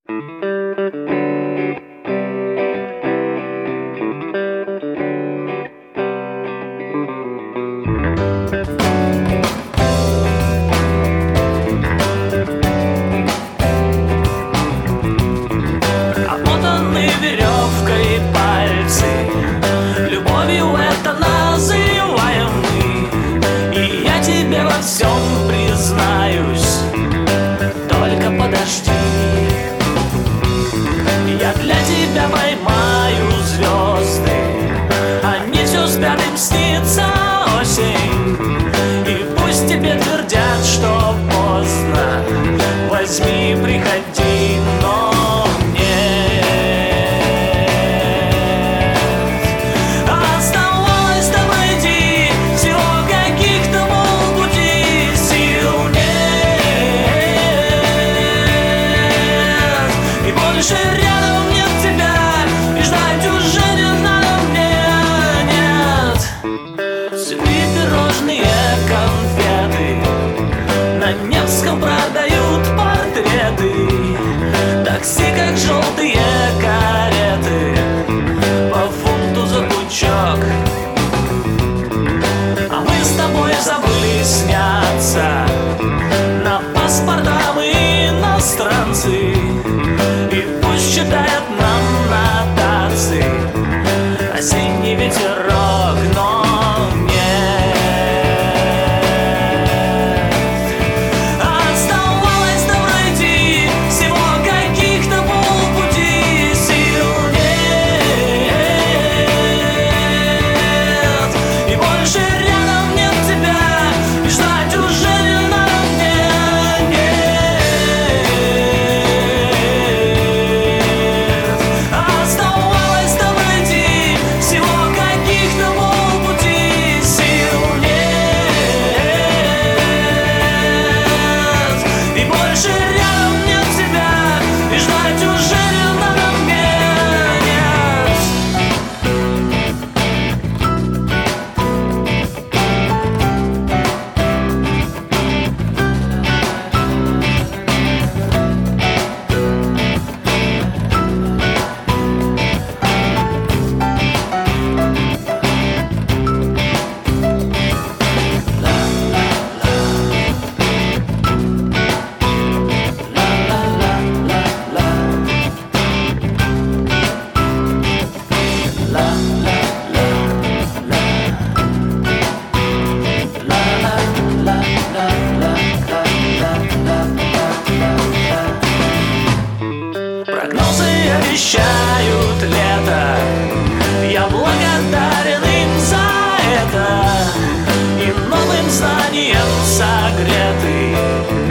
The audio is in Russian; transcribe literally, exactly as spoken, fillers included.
Обмотаны веревкой пальцы, любовью это называем мы. И я тебе во всем признаюсь, только подожди. Я для тебя поймаю звезды, они все спят, им снится осень. И пусть тебе твердят, что поздно, возьми, приходи, но нет. Оставалось там пройти всего каких-то полпути, сил нет. И больше рядом нет тебя, и ждать уже не надо мне, нет. Цветы, пирожные, конфеты, на Невском продают портреты. Такси, как желтые кареты, по фунту за пучок. А мы с тобой забыли сняться на паспорта мы иностранцы. И пусть читает нам нотации осенний ветерок, но нет. Оставалось там пройти всего каких-то полпути, сил нет. И больше рядом нет тебя, и ждать уже не надо мне, нет. Оставалось там пройти всего каких-то полпути, сил нет. И больше рядом нет тебя, и ждать уже не надо мне, нет. Прогнозы обещают лето, я благодарен им за это. И новым знанием согретый